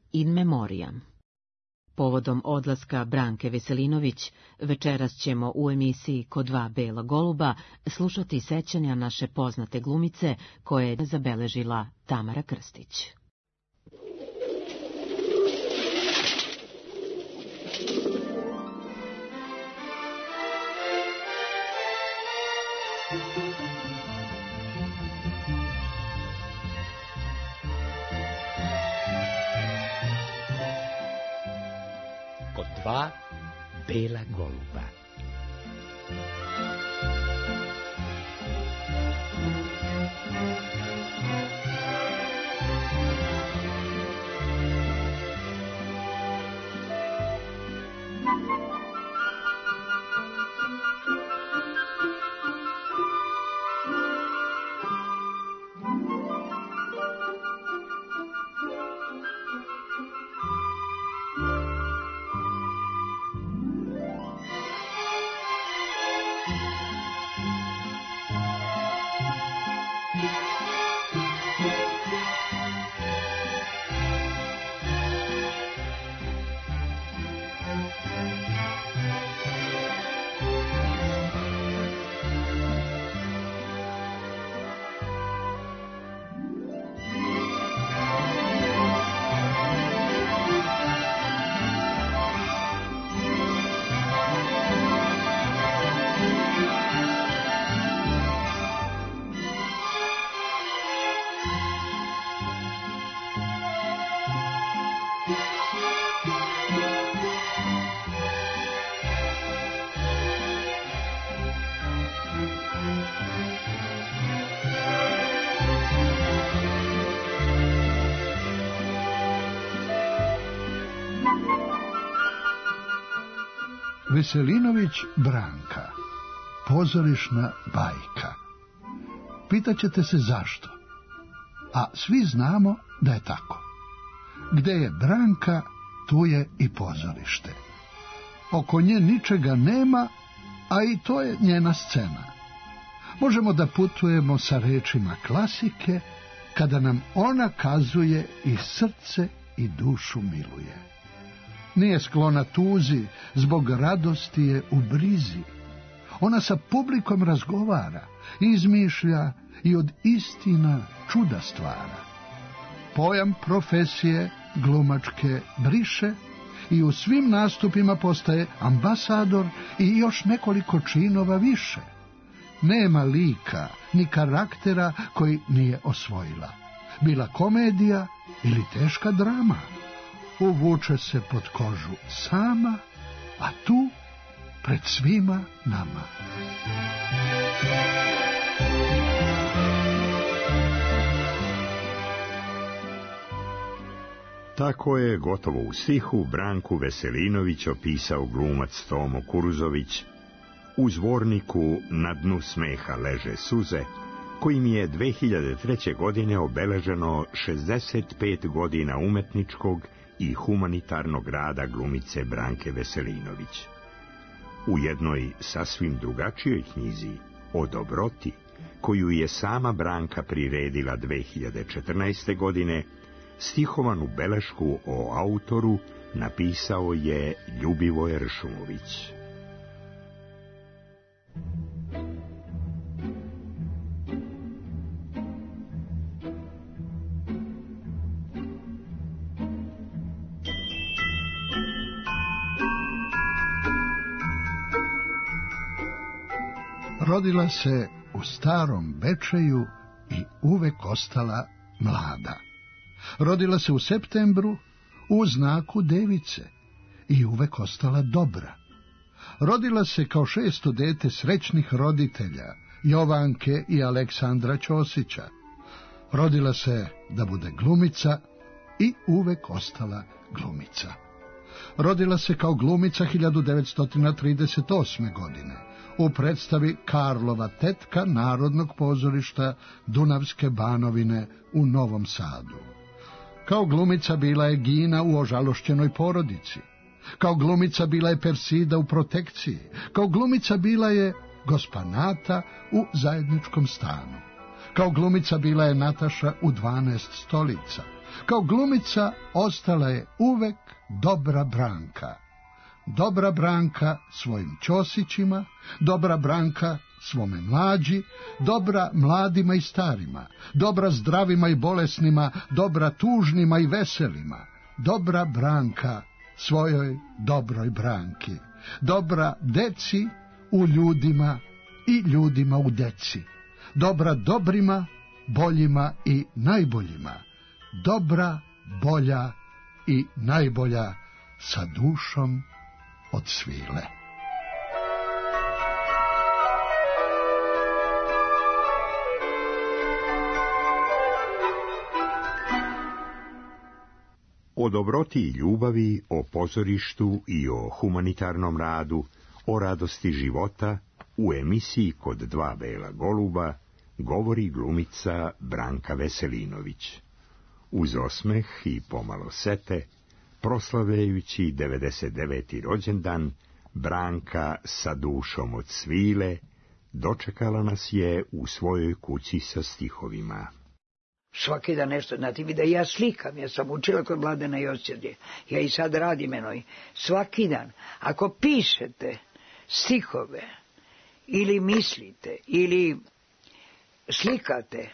in memoriam. Povodom odlaska Branke Veselinović, večeras ćemo u emisiji Ko dva bela goluba slušati sećanja naše poznate glumice koje je zabeležila Tamara Krstić. Ko dva bela goluba. Veselinović Branka, pozorišna bajka. Pitaćete se zašto, a svi znamo da je tako. Gde je Branka, tu je i pozorište. Oko nje ničega nema, a i to je njena scena. Možemo da putujemo sa rečima klasike, kada nam ona kazuje i srce i dušu miluje. Nije sklona tuzi, zbog radosti je u brizi. Ona sa publikom razgovara, izmišlja i od istina čuda stvara. Pojam profesije glumačke briše i u svim nastupima postaje ambasador i još nekoliko činova više. Nema lika ni karaktera koji nije osvojila. Bila komedija ili teška drama. Uvuče se pod kožu sama, a tu pred svima nama. Tako je gotovo u stihu Branku Veselinović opisao glumac Tomo Kuruzović u zvorniku Na dnu smeha leže suze, kojim je 2003. godine obeleženo 65 godina umetničkog i humanitarnog rada glumice Branke Veselinović. U jednoj sasvim drugačijoj knjizi, O dobroti, koju je sama Branka priredila 2014. godine, stihovanu belešku o autoru napisao je Ljubivoj Ršumović. Rodila se u starom Bečeju i uvek ostala mlada. Rodila se u septembru u znaku device i uvek ostala dobra. Rodila se kao 6. dete srećnih roditelja, Jovanke i Aleksandra Ćosića. Rodila se da bude glumica i uvek ostala glumica. Rodila se kao glumica 1938. godine u predstavi Karlova tetka Narodnog pozorišta Dunavske Banovine u Novom Sadu. Kao glumica bila je Gina u Ožalošćenoj porodici. Kao glumica bila je Persida u Protekciji. Kao glumica bila je gospa Nata u Zajedničkom stanu. Kao glumica bila je Nataša u 12 stolica. Kao glumica ostala je uvek dobra Branka. Dobra Branka svojim Ćosićima, dobra Branka svome mlađi, dobra mladima i starima, dobra zdravima i bolesnima, dobra tužnima i veselima, dobra Branka svojoj dobroj Branki, dobra deci u ljudima i ljudima u deci, dobra dobrima, boljima i najboljima, dobra, bolja i najbolja sa dušom od svile. O dobroti i ljubavi, o pozorištu i o humanitarnom radu, o radosti života, u emisiji Kod dva bela goluba govori glumica Branka Veselinović. Uz osmeh i pomalo sete, proslavljajući 99. rođendan, Branka sa dušom od svile dočekala nas je u svojoj kući sa stihovima. Svaki dan nešto, znate vi da ja slikam, ja sam učila kod Mladena Josića, ja i sad radim enoj. Svaki dan, ako pišete stihove, ili mislite, ili slikate,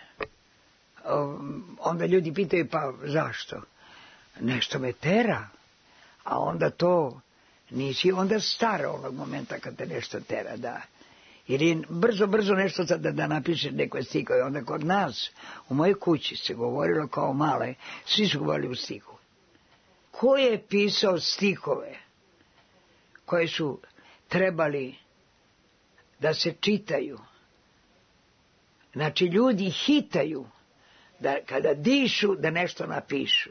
onda ljudi pitaju, pa zašto? Nešto me tera, a onda to nisi onda stara onog momenta kad te nešto tera, da. Ili brzo nešto sad da napišeš neko stihove. Onda kod nas, u mojoj kući se govorilo kao male, svi su govorili u stihu. Ko je pisao stihove koje su trebali da se čitaju? Znači, ljudi hitaju da kada dišu, da nešto napišu.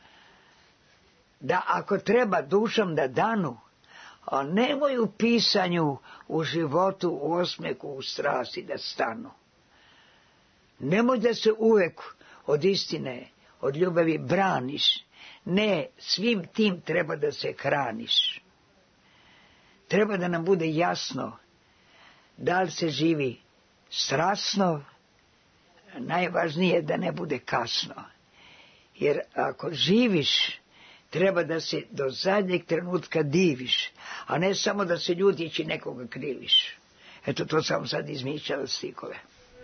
Da ako treba dušom da danu, a nemoj u pisanju, u životu, u osmeku, u strasti da stanu. Nemoj da se uvek od istine, od ljubavi braniš. Ne, svim tim treba da se hraniš. Treba da nam bude jasno da li se živi strasno, najvažnije je da ne bude kasno. Jer ako živiš, treba da se do zadnjeg trenutka diviš, a ne samo da se ljutiš i nekoga kriviš. Eto, to sam sad izmišljala stihove.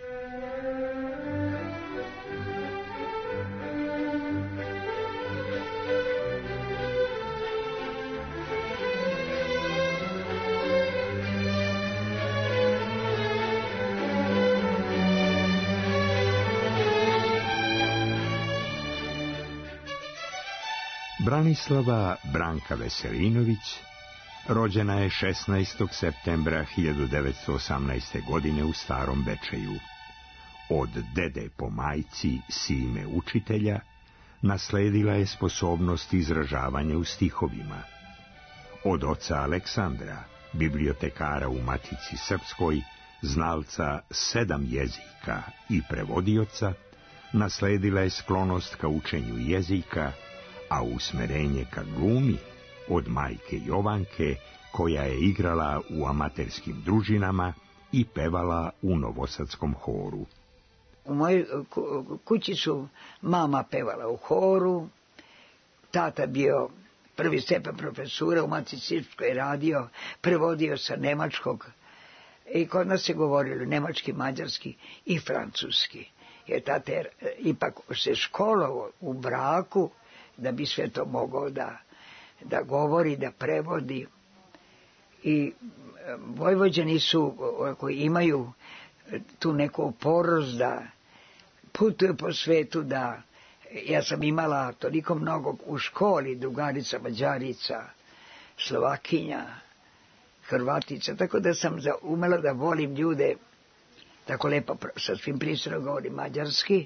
Branislava Branka Veselinović rođena je 16. septembra 1918. godine u Starom Bečeju. Od dede po majci, sine učitelja, nasledila je sposobnost izražavanja u stihovima. Od oca Aleksandra, bibliotekara u Matici Srpskoj, znalca 7 jezika i prevodioca, nasledila je sklonost ka učenju jezika, a usmerenje ka glumi od majke Jovanke, koja je igrala u amaterskim družinama i pevala u novosadskom horu. U mojoj kući su mama pevala u horu, tata bio prvi stepen profesura, u Matici Srpskoj radio, prevodio sa nemačkog, i kod nas se govorilo nemački, mađarski i francuski. Jer tata ipak se školovao u braku, da bi sve to mogao da govori, da prevodi. I Vojvođani su, koji imaju tu neku oporost da putuju po svetu, da ja sam imala toliko mnogo u školi, drugarica, Mađarica, Slovakinja, Hrvatica, tako da sam umela da volim ljude, tako lepo sa svim pristojno govorim mađarski.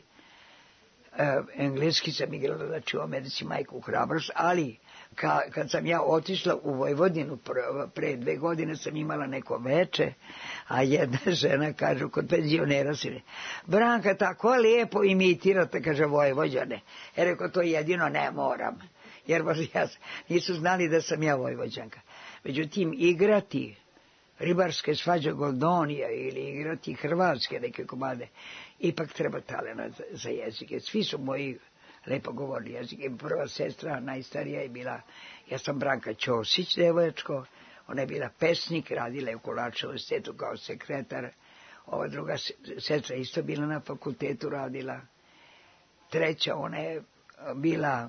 Engleski sam igrala, znači u Americi Majku hrabrost, ali kad sam ja otišla u Vojvodinu pre 2 godine sam imala neko veče, a jedna žena kaže kod penzionera si, Branka, tako lijepo imitirate, kaže, Vojvođane. Rekao, to jedino ne moram, jer nisu znali da sam ja Vojvođanka. Međutim, igrati ribarske svađe Goldonija ili igrati hrvatske neke komade, ipak treba talent za jezike. Svi su moji lepo govori jezik. I prva sestra, najstarija je bila, ja sam Branka Ćosić, devoječko, ona je bila pesnik, radila je u Kolarčevom universitetu kao sekretar. Ova druga sestra isto bila na fakultetu radila. Treća, ona je bila,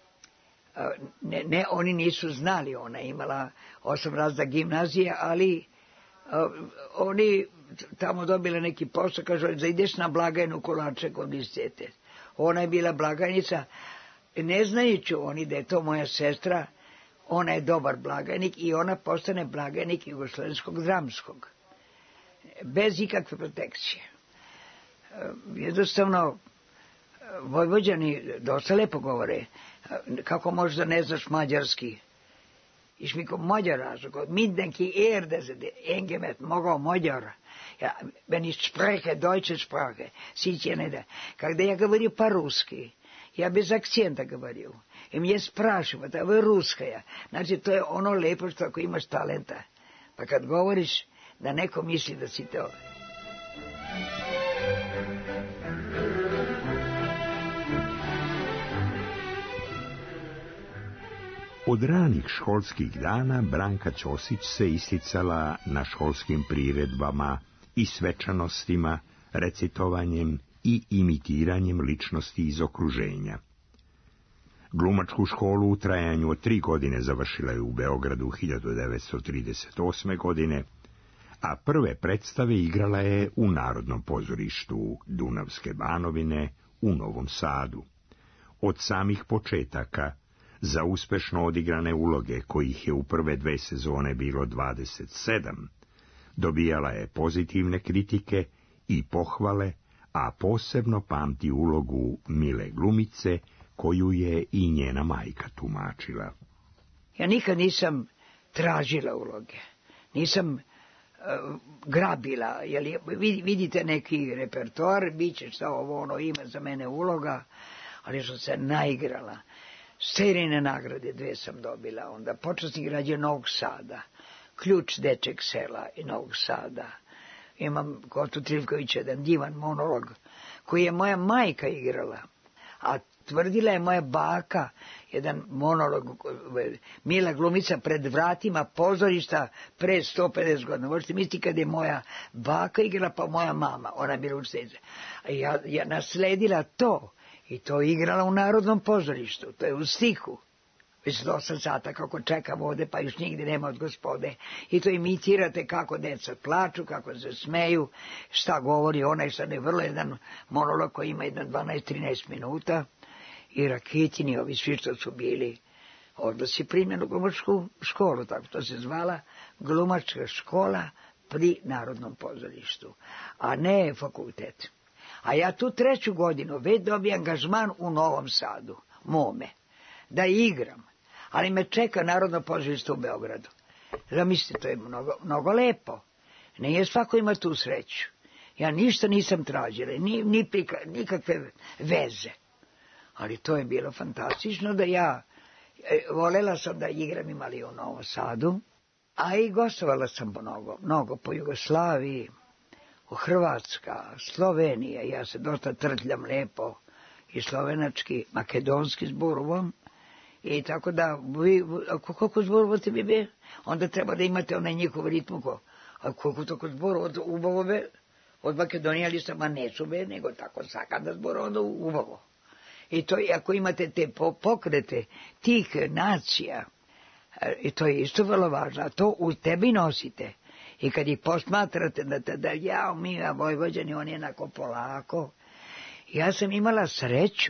oni nisu znali, ona je imala 8 razda gimnazije, ali oni tamo dobile neki posao, kažu da ideš na blagajnu Kolarčevog univerziteta. Ona je bila blagajnica, ne znajući oni da je to moja sestra, ona je dobar blagajnik i ona postane blagajnik Jugoslovenskog dramskog. Bez ikakve protekcije. Jednostavno, Vojvođani dosta lepo govore. Kako možda ne znaš mađarski? Ich mich magyar razgod. Mindenki érdezede. Engemet mogao magyar. Ja, wenn ich spreche, deutsche Sprache, сите не да. Когда я говорю по-русски, я без акцента говорю. И мне спрашивают, а вы русская? Znači, to je ono lepo što ako imaš talenta. Pa kad govoriš, da neko misli da si to. Od ranih školskih dana Branka Ćosić se isticala na školskim priredbama i svečanostima, recitovanjem i imitiranjem ličnosti iz okruženja. Glumačku školu u trajanju od 3 godine završila je u Beogradu 1938. godine, a prve predstave igrala je u Narodnom pozorištu Dunavske Banovine u Novom Sadu. Od samih početaka, za uspešno odigrane uloge, kojih je u prve 2 sezone bilo 27, dobijala je pozitivne kritike i pohvale, a posebno pamti ulogu mile glumice, koju je i njena majka tumačila. Ja nikad nisam tražila uloge, nisam grabila, jer vidite neki repertoar, bit će šta ovo ono ima za mene uloga, ali što se naigrala. Serijne nagrade 2 sam dobila, onda počasni građe Novog Sada, Ključ dečeg sela i Novog Sada. Imam Kostu Trivkovića jedan divan monolog koji je moja majka igrala, a tvrdila je moja baka jedan monolog, mila glumica pred vratima pozorišta pre 150 godina. Možete misliti kad je moja baka igrala, pa moja mama, ona je bila učiteljica. A ja nasledila to. I to je igrala u Narodnom pozorištu, to je u stihu. Već 8 sata kako čekam ovde, pa još nigdje nema od gospode. I to imitirate kako deca plaču, kako se smeju, šta govori onaj, šta ne, vrlo jedan monolog koji ima 12-13 minuta. I Rakitini, ovi svi što su bili, odnosi primjenu u glumačku školu, tako to se zvala, glumačka škola pri Narodnom pozorištu, a ne fakultet. A ja tu 3. godinu već dobijem angažman u Novom Sadu, mome, da igram, ali me čeka Narodno pozorište u Beogradu. Zamislite, to je mnogo lepo. Nije svako ima tu sreću. Ja ništa nisam tražila, nikakve veze. Ali to je bilo fantastično da ja, volela sam da igram imali u Novom Sadu, a i gostovala sam mnogo po Jugoslaviji, u Hrvatska, Slovenija, ja se dosta trtljam lepo i slovenački, makedonski zborovom, i tako da, koliko zborova ti bi be? Onda treba da imate onaj njihov ritmu, a koliko toko zborova od Ubavove, od Makedonije, ali sama neću be, nego tako sakada zborova od Ubavo. I to, ako imate te pokrete tih nacija, i to je isto vrlo važno, a to u tebi nosite. I kad ih posmatrate da ja, mi, a Vojvođani, on je jednako polako. Ja sam imala sreću.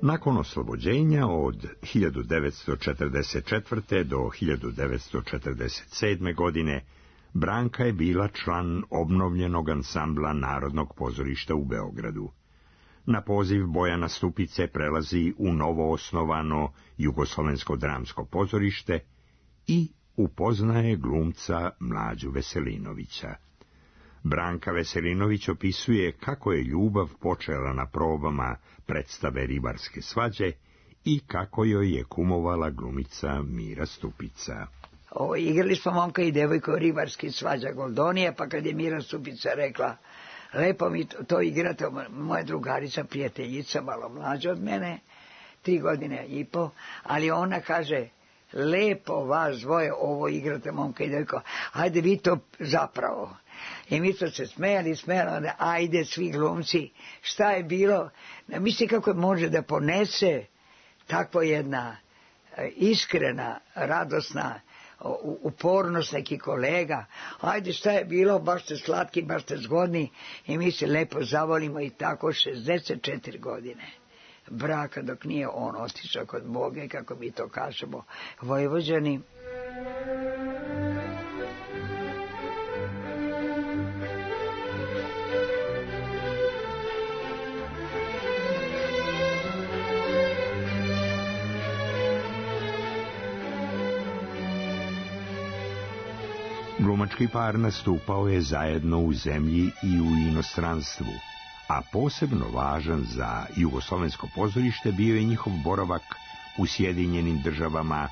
Nakon oslobođenja od 1944. do 1947. godine, Branka je bila član obnovljenog ansambla Narodnog pozorišta u Beogradu. Na poziv Bojana Stupice prelazi u novo osnovano Jugoslovensko dramsko pozorište i upoznaje glumca Mlađu Veselinovića. Branka Veselinović opisuje kako je ljubav počela na probama predstave Ribarske svađe i kako joj je kumovala glumica Mira Stupica. Igrali smo momka i devojka u Ribarski svađa Goldonije, pa kad je Mira Stupica rekla, lepo mi to igrate, moja drugarica, prijateljica, malo mlađa od mene, 3 godine i po, ali ona kaže, lepo vas dvoje ovo igrate, momka i devojka, ajde vi to zapravo. I mi smo se smijali, ajde svi glumci, šta je bilo, misli kako može da ponese takva jedna iskrena, radosna upornost nekih kolega, ajde šta je bilo, baš ste slatki, baš ste zgodni i mi se lepo zavolimo i tako 64 godine braka dok nije on otišao kod Boga, kako mi to kažemo Vojvođani. Glumački par nastupao je zajedno u zemlji i u inostranstvu, a posebno važan za Jugoslovensko pozorište bio je njihov boravak u Sjedinjenim Državama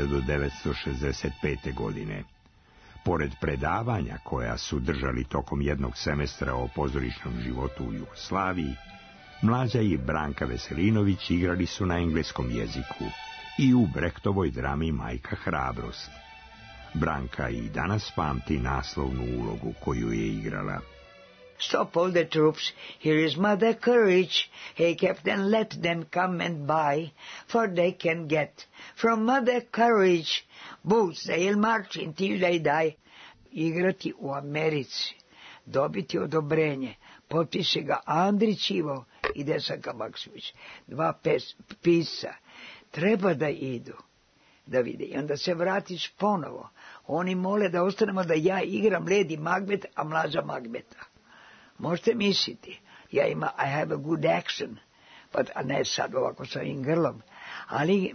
1965. godine. Pored predavanja koja su držali tokom jednog semestra o pozorišnom životu u Jugoslaviji, Mlađa i Branka Veselinović igrali su na engleskom jeziku i u Brechtovoj drami Majka hrabrost. Branka i danas pamti naslovnu ulogu koju je igrala. Stop all the troops, here is Mother Courage, hey Captain, let them come and buy, for they can get from Mother Courage, boots they'll march until they die. Igrati u Americi, dobiti odobrenje, potpiše ga Andrić Ivo i Desanka Maksimović, 2 pisca, treba da idu, da vide, i onda se vratiš ponovo. Oni mole da ostanemo da ja igram Lady Macbeth, a Mlađa Macbeta. Možete misliti, ja I have a good action, a ne sad ovako sa ovim grlom, ali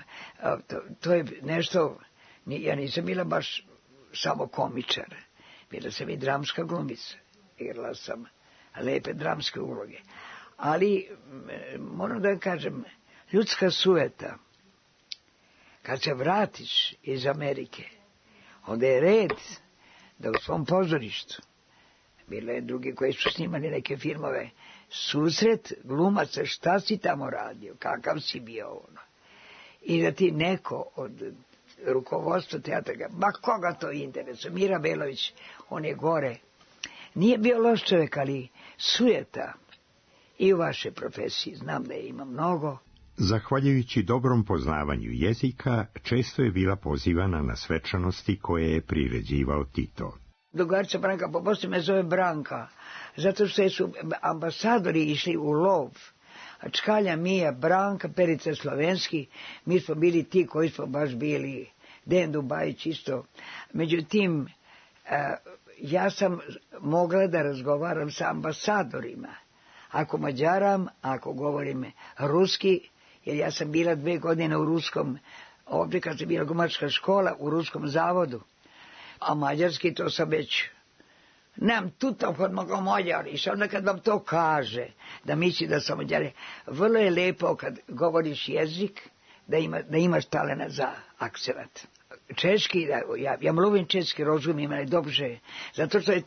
to je nešto, ja nisam bila baš samo komičar, bila sam I dramska glumica, igrala sam lepe dramske uloge, ali moram da kažem, ljudska sujeta, kad se vratiš iz Amerike, onda je red da u svom pozorištu, bilo je drugi koji su snimali neke filmove, susret glumaca, šta si tamo radio, kakav si bio ono. I da ti neko od rukovodstva teatra, ma koga to interesuje, Mira Belović, on je gore, nije bio loš čovjek, ali sujeta I u vašoj profesiji, znam da je ima mnogo. Zahvaljujući dobrom poznavanju jezika, često je bila pozivana na svečanosti koje je priređivao Tito. Drugarica Branka, po Bosni me zove Branka, zato što su ambasadori išli u lov. Čkalja Mija, Branka, Perica Slovenski, mi smo bili ti koji smo baš bili, Dejan Dubajić isto. Međutim, ja sam mogla da razgovaram sa ambasadorima. Ako mađaram, ako govorim ruski, jer ja sam bila 2 godine u ruskom, ovdje kad sam bila glumačka škola, u ruskom zavodu. A mađarski to sam već, nemam tuta kod moga Mađar, i onda kad vam to kaže, da misli da sam Mađare, vrlo je lepo kad govoriš jezik, da imaš talena za akcenat. Češki, ja mluvim češki, razumijem, ali dobře, zato što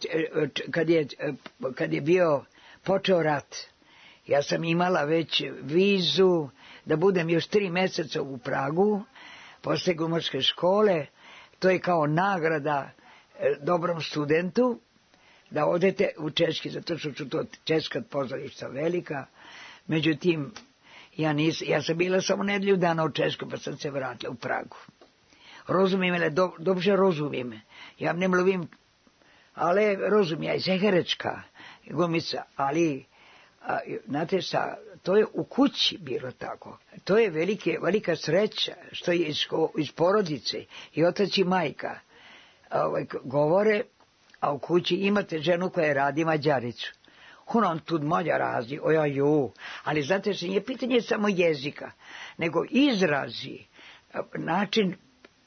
kad je bio počeo rat, ja sam imala već vizu da budem još 3 mjeseca u Pragu, posle glumačke škole, to je kao nagrada dobrom studentu, da odete u češki, zato što su to češka pozorišta velika. Međutim, ja sam bila samo nedelju dana u Češkoj, pa sam se vratila u Pragu. Rozumijem, dobře rozumijem. Ja ne mluvim, ali rozumijem, ja i herečka glumica, ali znate, sa to je u kući bilo tako. To je velika sreća što je iz porodice i otac i majka govore, a u kući imate ženu koja radi Mađaricu. On tu Mađar razi, ali znate se, nije pitanje samo jezika, nego izrazi, način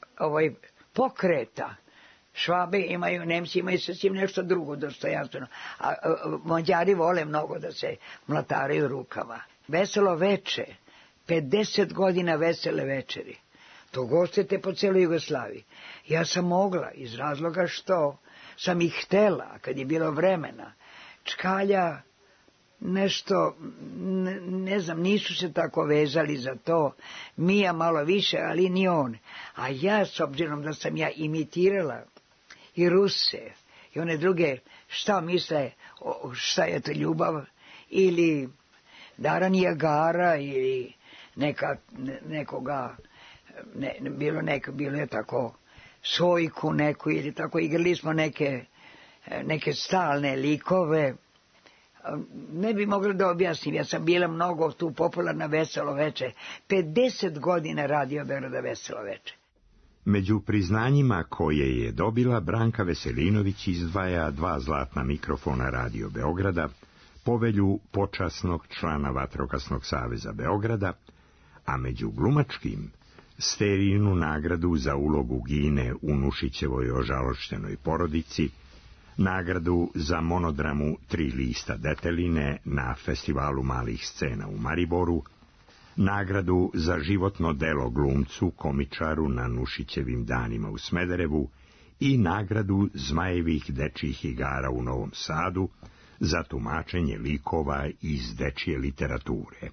pokreta. Švabe imaju, Nemci imaju sasvim nešto drugo dostojanstveno, a Mađari vole mnogo da se mlataraju rukama. Veselo veče, 50 godina vesele večeri. To gostite po celoj Jugoslaviji. Ja sam mogla, iz razloga što sam ih htela, kad je bilo vremena. Čkalja, nešto, ne znam, nisu se tako vezali za to. Mija malo više, ali ni on. A ja, s obzirom da sam ja imitirala i Ruse i one druge, šta misle, šta je to ljubav, ili Dara Nijagara, ili nekoga, bilo je tako, Sojku neku, ili tako, igrali smo neke stalne likove. Ne bi mogla da objasnim, ja sam bila mnogo tu popularna Veselo veče, 50 godina radio Beograda Veselo veče. Među priznanjima koje je dobila, Branka Veselinović izdvaja 2 zlatna mikrofona Radio Beograda, povelju počasnog člana Vatrogasnog saveza Beograda, a među glumačkim Sterijinu nagradu za ulogu Gine u Nušićevoj ožalošćenoj porodici, nagradu za monodramu 3 lista deteline na Festivalu malih scena u Mariboru, nagradu za životno delo glumcu, komičaru na Nušićevim danima u Smederevu i nagradu Zmajevih dečjih igara u Novom Sadu za tumačenje likova iz dečje literature.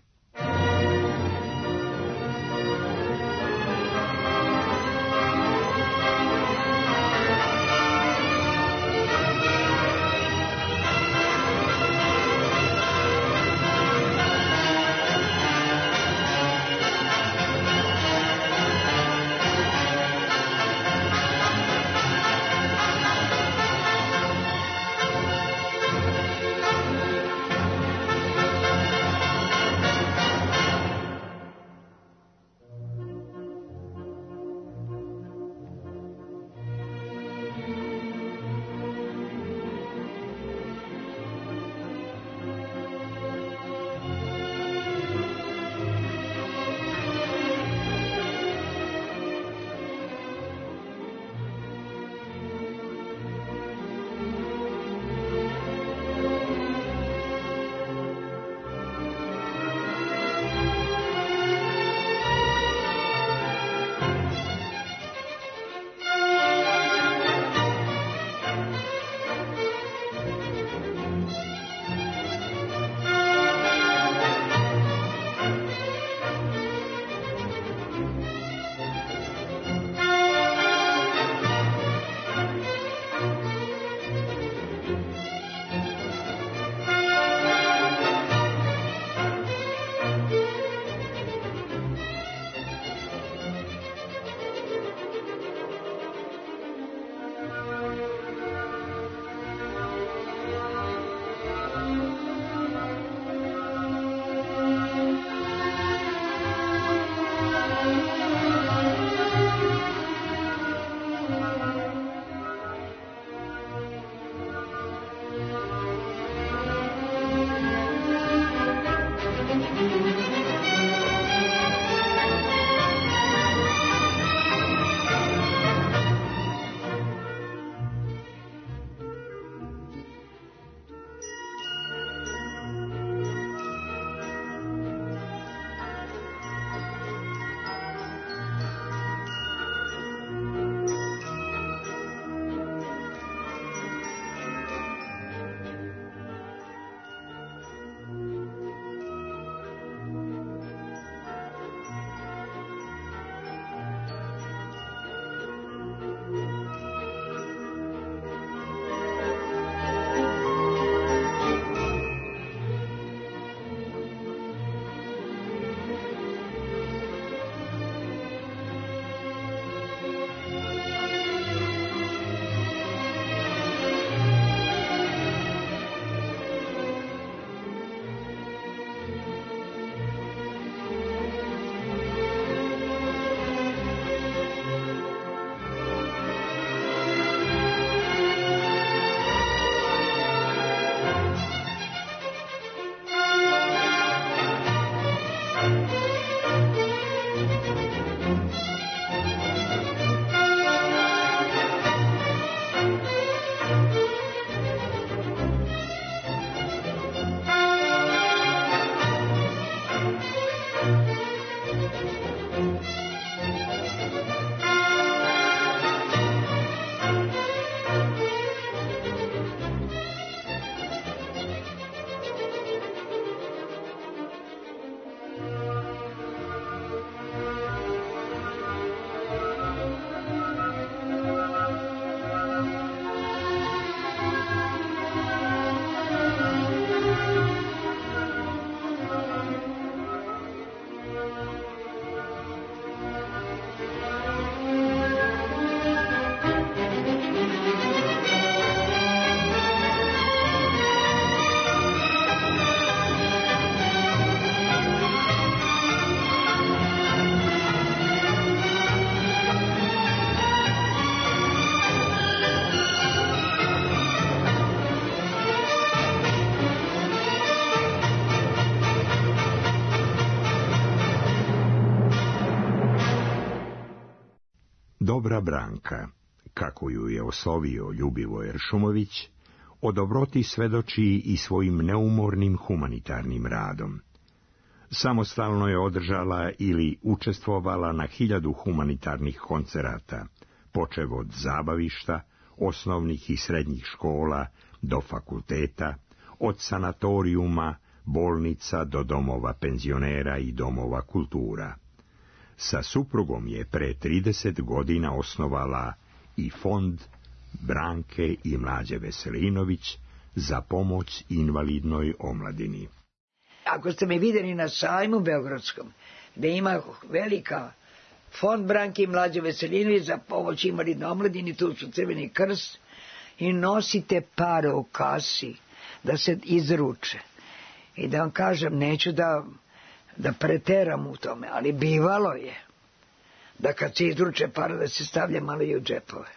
Dobra Branka, kako ju je oslovio Ljubivoje Šumović, o dobroti svedoči i svojim neumornim humanitarnim radom. Samostalno je održala ili učestvovala na 1000 humanitarnih koncerata, počev od zabavišta, osnovnih i srednjih škola do fakulteta, od sanatorijuma, bolnica do domova penzionera i domova kultura. Sa suprugom je pre 30 godina osnovala i fond Branke i Mlađe Veselinović za pomoć invalidnoj omladini. Ako ste me vidjeli na sajmu beogradskom, gde ima velika fond Branke i Mlađe Veselinović za pomoć invalidnoj omladini, tu su Crveni krst, i nosite pare u kasi da se izruče. I da vam kažem, neću da preteram u tome, ali bivalo je da kad se izruče para da se stavlja malo i u džepove.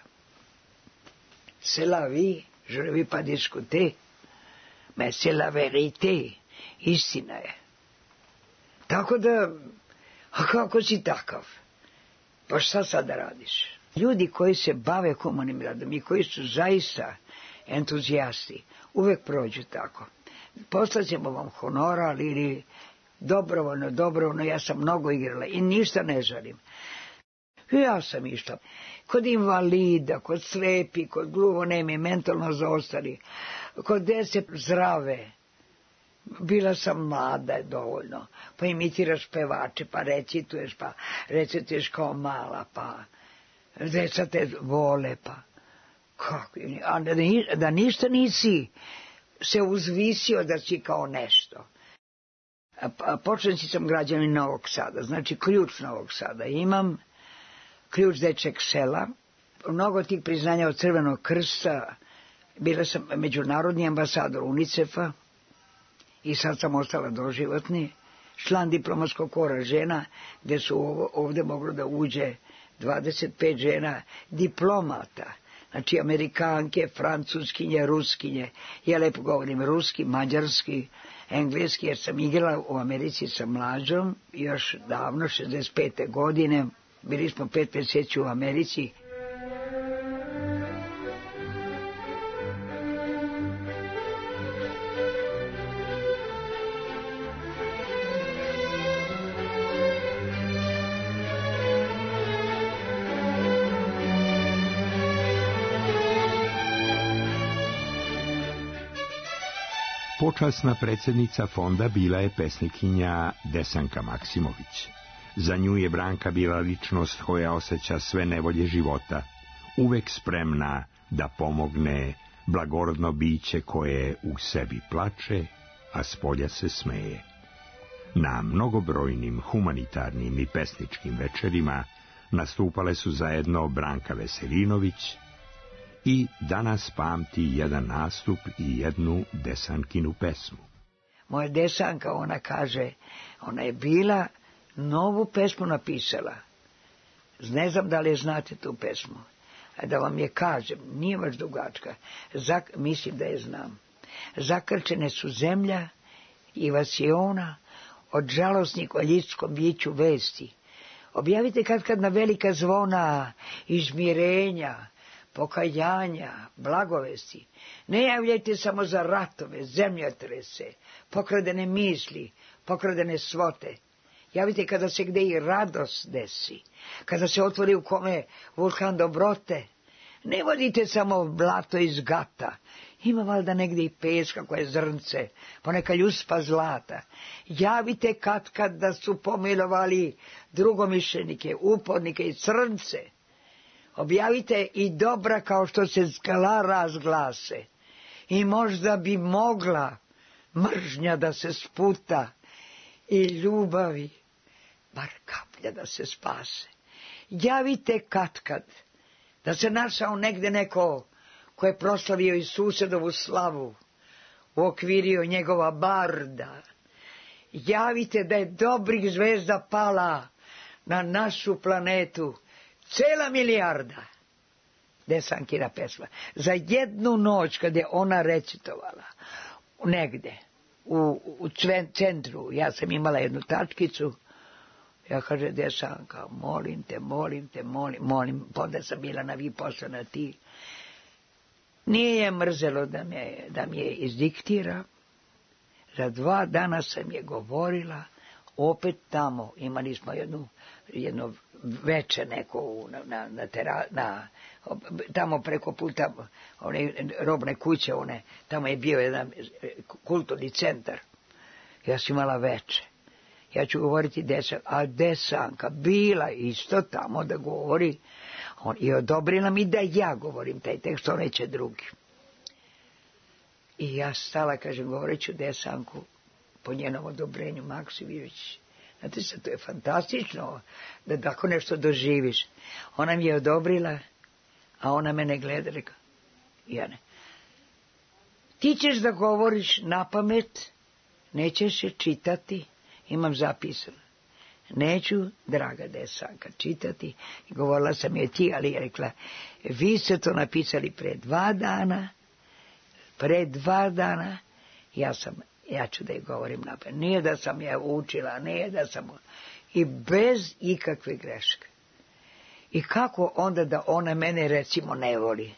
C'est la vie, je ne vais pas discuter, mais c'est la vérité, istina je. Tako da, a kako si takav? Pa šta sad da radiš? Ljudi koji se bave humanim radom i koji su zaista entuzijasti, uvek prođu tako. Poslaćemo vam honorar ili dobrovoljno, ja sam mnogo igrala i ništa ne žalim. Ja sam išla kod invalida, kod slepi, kod gluvonemi, mentalno zaostali, kod dece zdrave. Bila sam mlada dovoljno, pa imitiraš pevače, pa recituješ kao mala, pa deca te vole, pa kako, a da ništa nisi se uzvisio da si kao nešto. Početnici sam građanin Novog Sada, znači ključ Novog Sada imam, ključ dečeg sela, mnogo tih priznanja od Crvenog krsta, bila sam međunarodni ambasador UNICEF-a i sad sam ostala doživotni, član diplomatskog kora žena, gde su ovde moglo da uđe 25 žena diplomata, znači Amerikanke, Francuskinje, Ruskinje, ja lepo govorim ruski, mađarski, engleski, jer sam igrala u Americi sa Mlađom, još davno, 65. godine, bili smo 5 mjeseci u Americi. Počasna predsjednica fonda bila je pesnikinja Desanka Maksimović. Za nju je Branka bila ličnost koja osjeća sve nevolje života, uvek spremna da pomogne blagorodno biće koje u sebi plače, a spolja se smeje. Na mnogobrojnim humanitarnim i pesničkim večerima nastupale su zajedno Branka Veselinović i danas pamti jedan nastup i jednu Desankinu pesmu. Moja Desanka, ona kaže, ona je bila novu pesmu napisala. Ne znam da li znate tu pesmu. A da vam je kažem, nije baš dugačka. Mislim da je znam. Zakrčene su zemlja i vasiona od žalosnih o ljudskom biću vesti. Objavite kad na velika zvona izmirenja, pokajanja, blagovesti. Ne javljajte samo za ratove, zemljotrese, pokradene misli, pokradene svote. Javite kada se gde i radost desi, kada se otvori u kome vulkan dobrote. Ne vodite samo blato iz gata, ima valjda negdje i peska koje zrnce, poneka ljuspa zlata. Javite kad da su pomilovali drugomišljenike, upornike i crnce. Objavite i dobra kao što se skala razglase. I možda bi mogla mržnja da se sputa i ljubavi, bar kaplja da se spase. Javite kad da se našao negde neko ko je proslavio i susedovu slavu, uokvirio njegova barda. Javite da je dobrih zvezda pala na našu planetu, cela milijarda. Desankina pesma. Za jednu noć kad je ona recitovala negde u centru, ja sam imala jednu tačkicu, Ja kaže, gde Sanka, molim te, molim, pa onda sam bila na vi posle na ti. Nije je mrzelo da mi je izdiktira. Za 2 dana sam je govorila, opet tamo, imali smo jedno veče neko tamo preko puta, one robne kuće, tamo je bio jedan kulturni centar. Ja sam imala veče. Ja ću govoriti Sanka bila isto tamo da govori, i odobrila mi da ja govorim taj tekst, on neće drugi. I ja stala, kažem, govorit ću Sanku po njenom odobrenju, Maksimović. Znate se, to je fantastično da tako nešto doživiš. Ona mi je odobrila, a ona mene gleda, reka, ja ne. Ti ćeš da govoriš na pamet, nećeš je čitati, imam zapisano. Neću, draga Sanka, čitati. I govorila sam je ti, ali je rekla, vi ste to napisali pre 2 dana, ja ću da je govorim napred. Nije da sam je učila, nije da sam... I bez ikakve greške. I kako onda da ona mene, recimo, ne voli?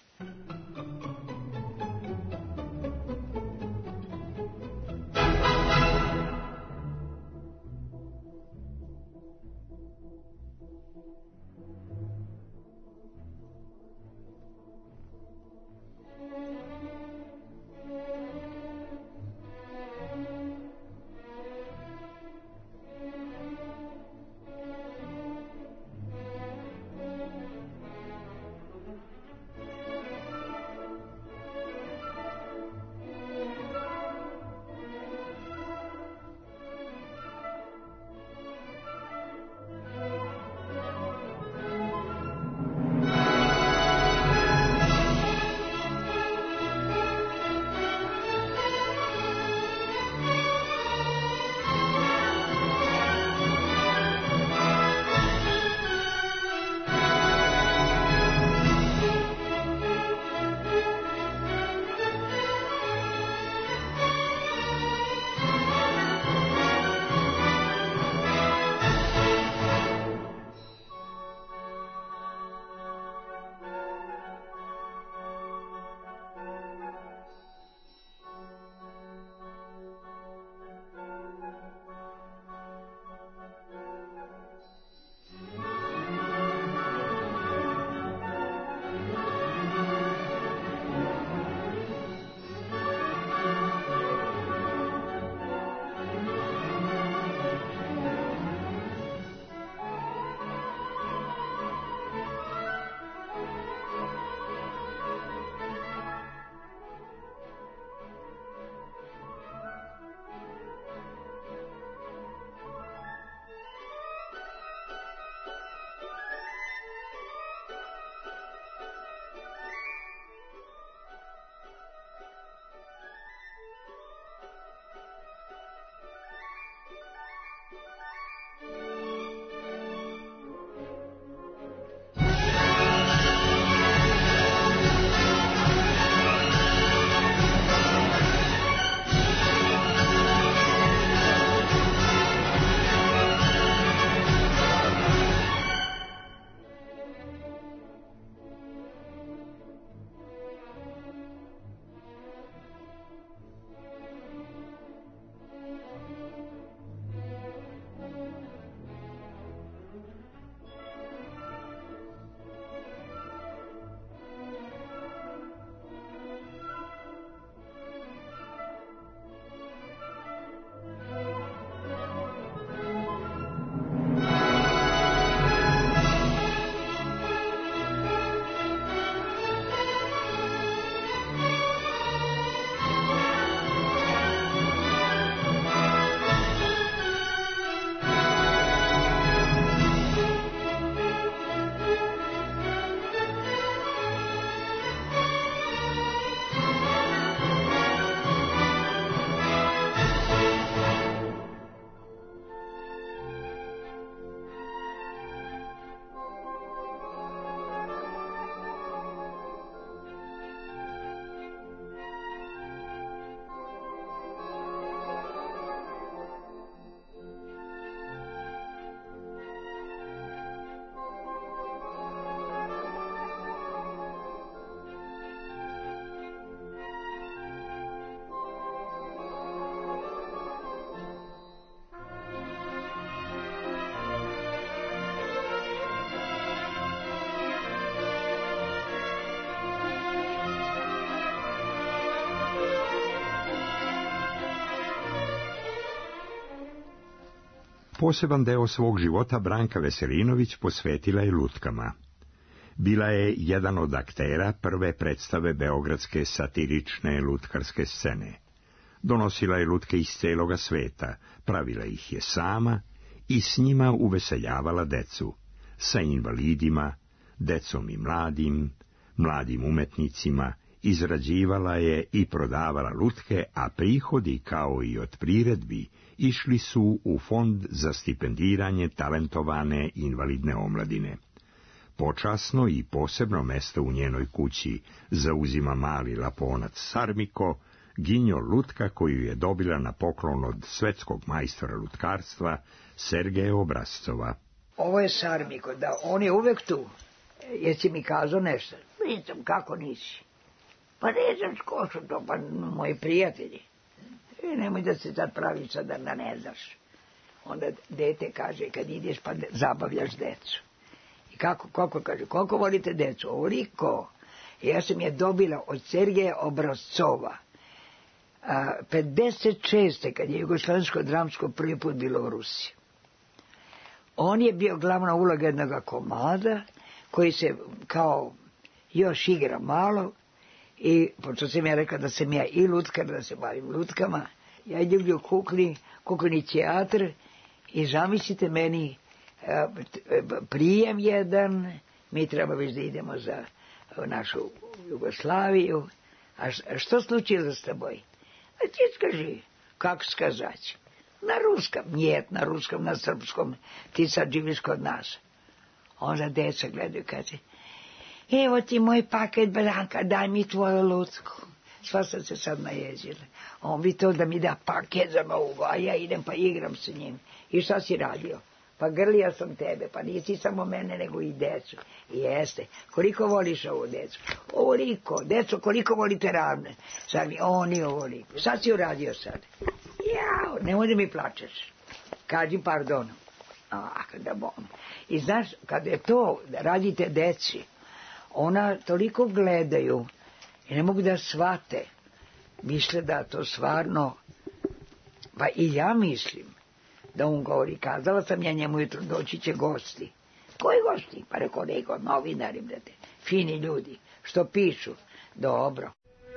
Poseban deo svog života Branka Veselinović posvetila je lutkama. Bila je jedan od aktera prve predstave beogradske satirične lutkarske scene. Donosila je lutke iz celoga sveta, pravila ih je sama i s njima uveseljavala decu, sa invalidima, decom i mladim umetnicima, izrađivala je i prodavala lutke, a prihodi, kao i od priredbi, išli su u fond za stipendiranje talentovane invalidne omladine. Počasno i posebno mesto u njenoj kući zauzima mali Laponac Sarmiko, ginjo lutka koju je dobila na poklon od svetskog majstora lutkarstva Sergeja Obrazcova. Ovo je Sarmiko, da, on je uvek tu. Jesi mi kazao nešto? Nisam, kako nisi? Pa ne znam ko su to, pa moji prijatelji. Nemoj da se sad praviš sada da ne znaš. Onda dete kaže, kad ideš pa zabavljaš decu. I kako kaže, koliko volite decu? Ovoliko. Ja sam je dobila od Sergeja Obrazcova. 56. kad je Jugoslovensko dramsko prvi put bilo u Rusiji. On je bio glavna uloga jednog komada, koji se kao još igra malo, i pošto sam ja rekla da sam ja i lutkar, da se bavim lutkama, ja idem u kuklini teatr i zamislite meni prijem jedan, mi treba već da idemo za našu Jugoslaviju, a što slučilo s toboj? A ti skaži, kako skazać? Na ruskom, nijet na ruskom, na srpskom, ti sad živiš kod nas. Onda deca gledaju, kaže, evo ti moj paket, Branka, daj mi tvoju lutku. Sva sam se sad naježila. On bi to da mi da paket za novu, a ja idem pa igram s njim. I šta si radio? Pa grlio sam tebe, pa nisi samo mene, nego i decu. Jeste. Koliko voliš ovu decu? Ovoliko. Deco, koliko volite ravne? Sad mi, oni ovoliko. Šta si uradio sad? Jao, nemoj da mi plačeš. Kaži pardon. Da bom. I znaš, kad je to, da radite deci, ona toliko gledaju i ne mogu da shvate. Misle da to stvarno, pa i ja mislim, da on govori, kazala sam ja njemu jutro, doći će gosti. Koji gosti? Pa rekao, novinari, brate, fini ljudi, što pišu. Dobro.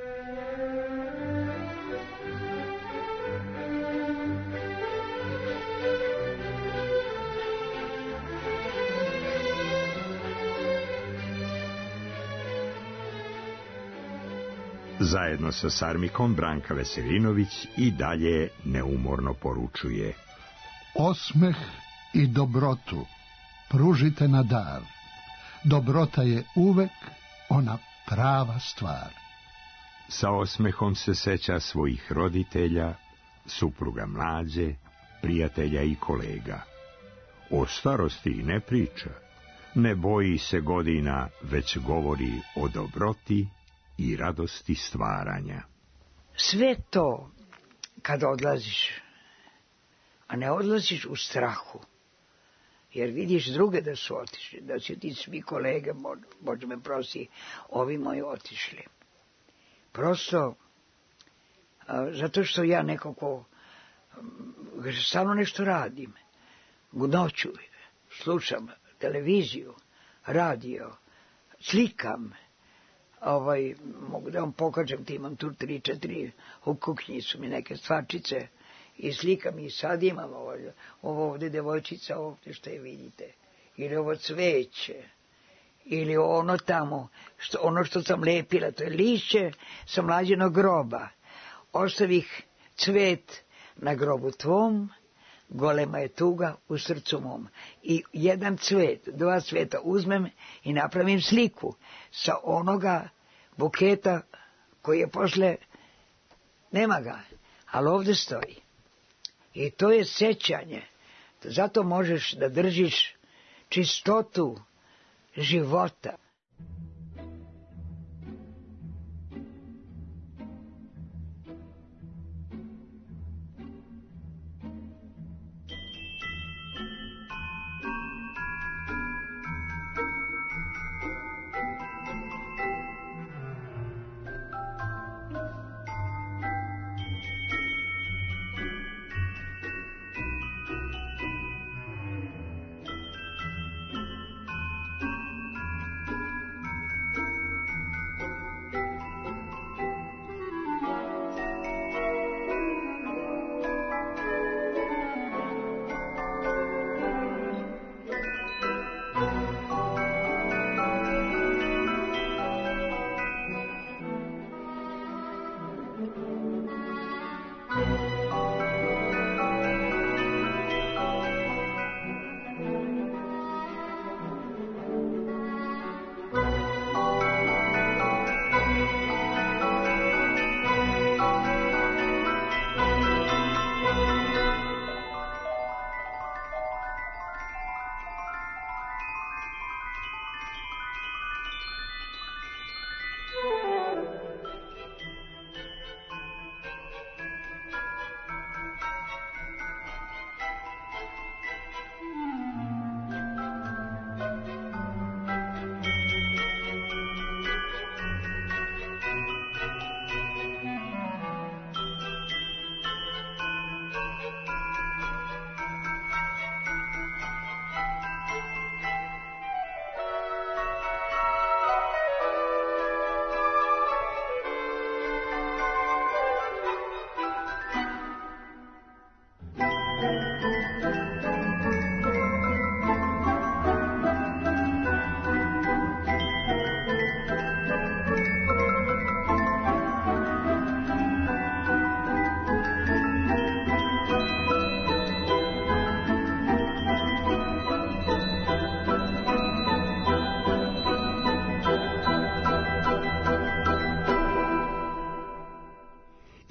Zajedno sa Sarmikom Branka Veselinović i dalje neumorno poručuje: osmeh i dobrotu pružite na dar. Dobrota je uvek ona prava stvar. Sa osmehom se seća svojih roditelja, supruga Mlađe, prijatelja i kolega. O starosti ne priča, ne boji se godina, već govori o dobroti i radosti stvaranja. Sve to, kad odlaziš, a ne odlaziš u strahu, jer vidiš druge da su otišli, da su ti svi kolege, Bože me prosi, ovi moji otišli. Prosto, zato što ja nekako stalno nešto radim. Noću slušam televiziju, radio, slikam, mogu da vam pokažem, ti imam tu 3-4, u kuhinji su mi neke stvarčice i slikam, i sad imam ovo ovdje devojčica, ovdje što je vidite, ili ovo cveće, ili ono tamo, ono što sam lepila, to je lišće sa Mlađenog groba. Ostavih cvet na grobu tvom, golema je tuga u srcu mom. I jedan cvet, 2 cveta uzmem i napravim sliku sa onoga buketa koji je posle, nema ga, ali ovdje stoji. I to je sećanje. Zato možeš da držiš čistotu života.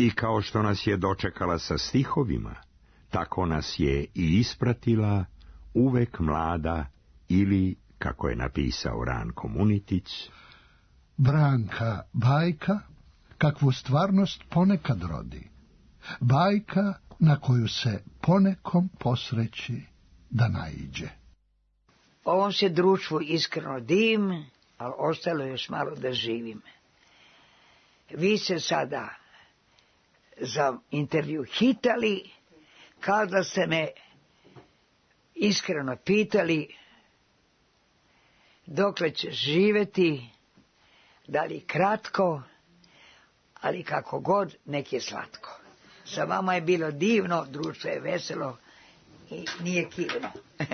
I kao što nas je dočekala sa stihovima, tako nas je i ispratila uvek mlada ili, kako je napisao Ranko Munitić, Branka bajka, kakvu stvarnost ponekad rodi. Bajka na koju se ponekom posreći da naiđe. Ovom se društvu iskreno divim, ali ostalo još malo da živim. Vi se sada za intervju hitali, kao da ste me iskreno pitali dokle će živjeti, da li kratko, ali kako god, nek je slatko. Sa vama je bilo divno, društvo je veselo i nije kivno.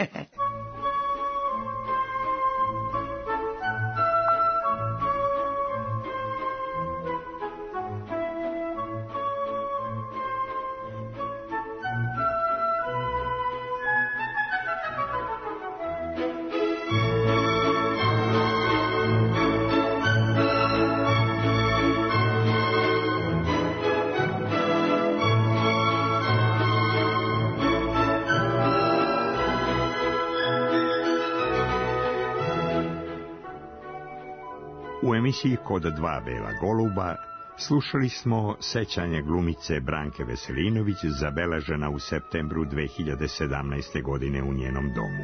U emisiji Kod dva bela goluba slušali smo sećanje glumice Branke Veselinović, zabeležena u septembru 2017. godine u njenom domu.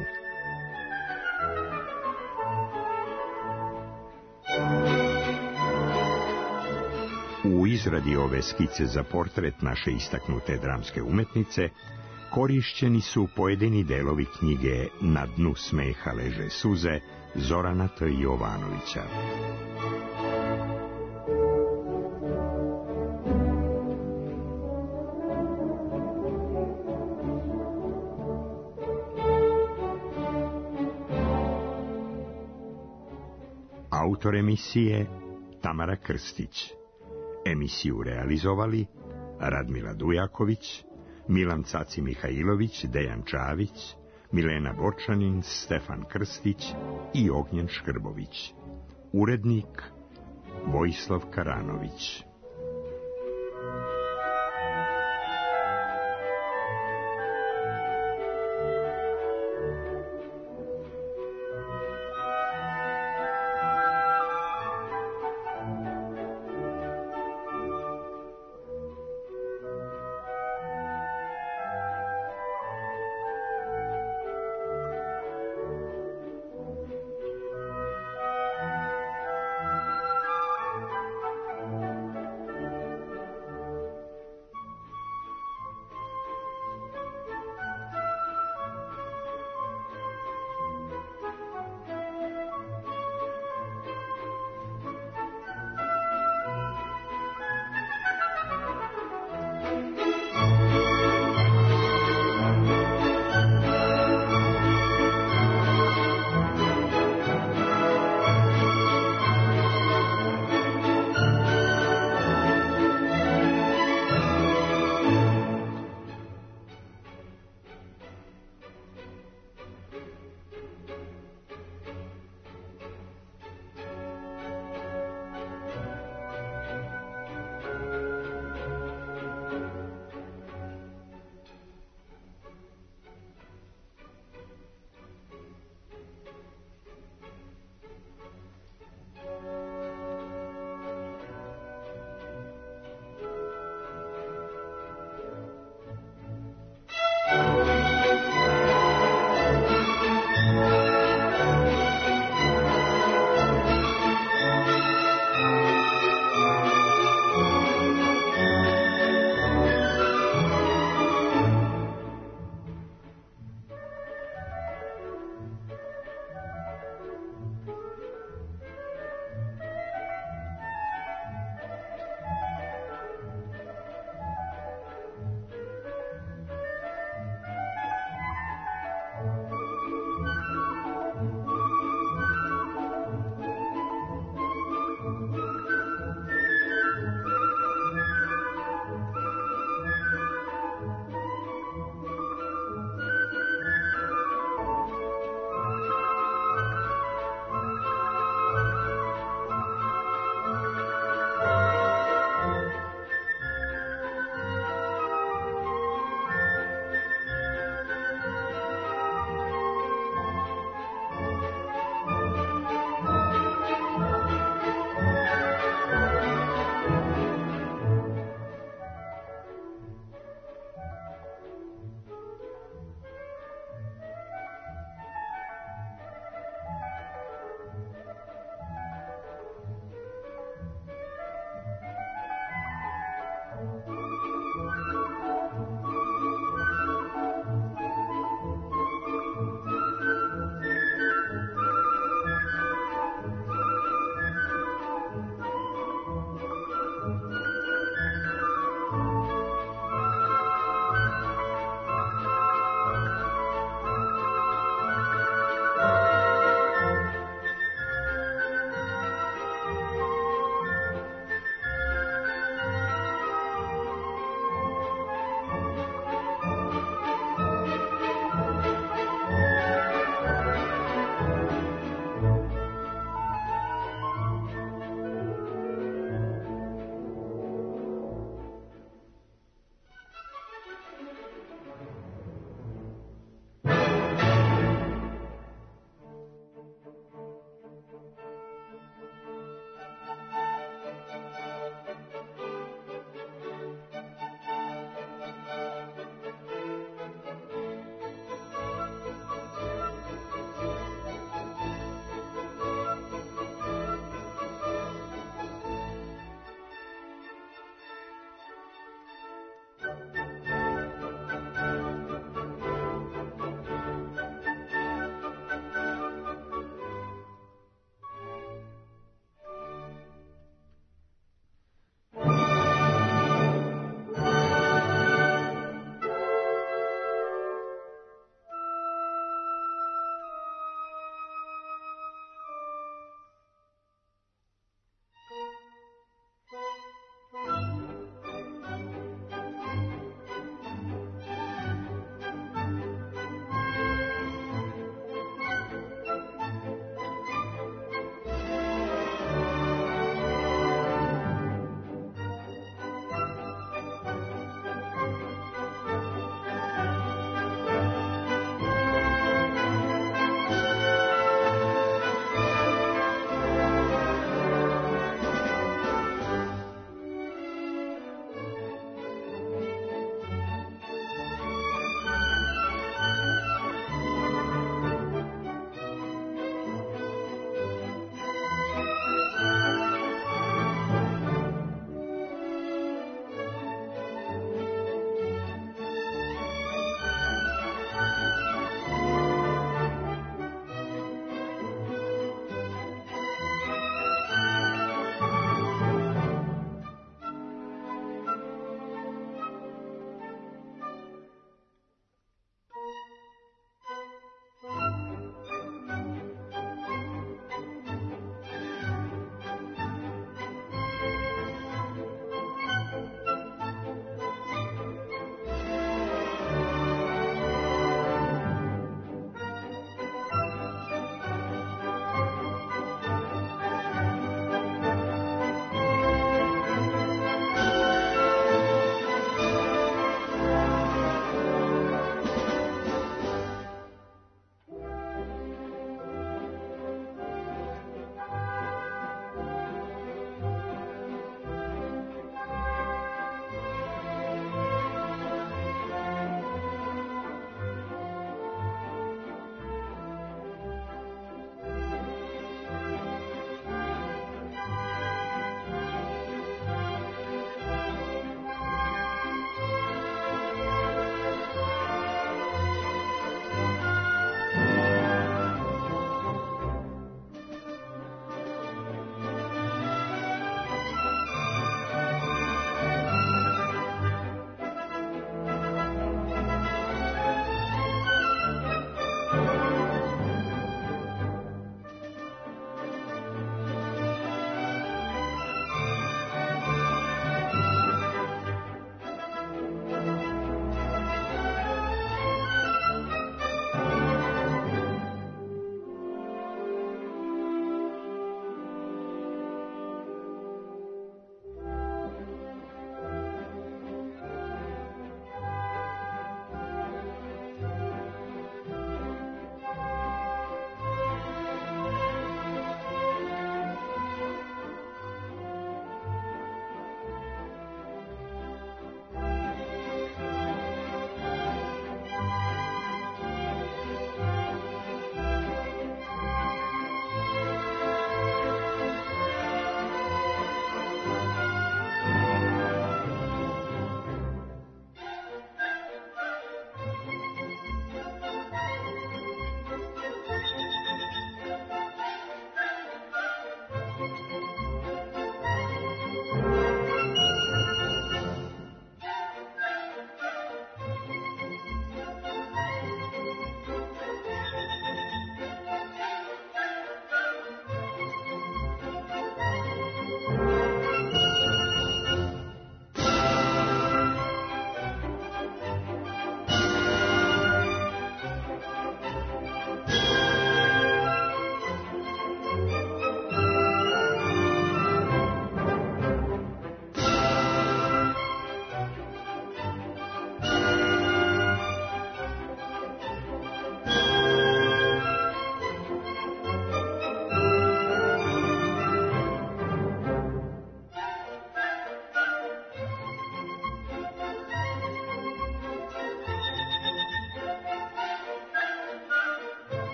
U izradi ove skice za portret naše istaknute dramske umetnice korišćeni su pojedini delovi knjige Na dnu smeha leže suze Zorana T. Jovanovića. Autor emisije Tamara Krstić. Emisiju realizovali Radmila Dujaković, Milan Caci Mihajlović, Dejan Čavić, Milena Bočanin, Stefan Krstić i Ognjen Škrbović. Urednik Vojislav Karanović.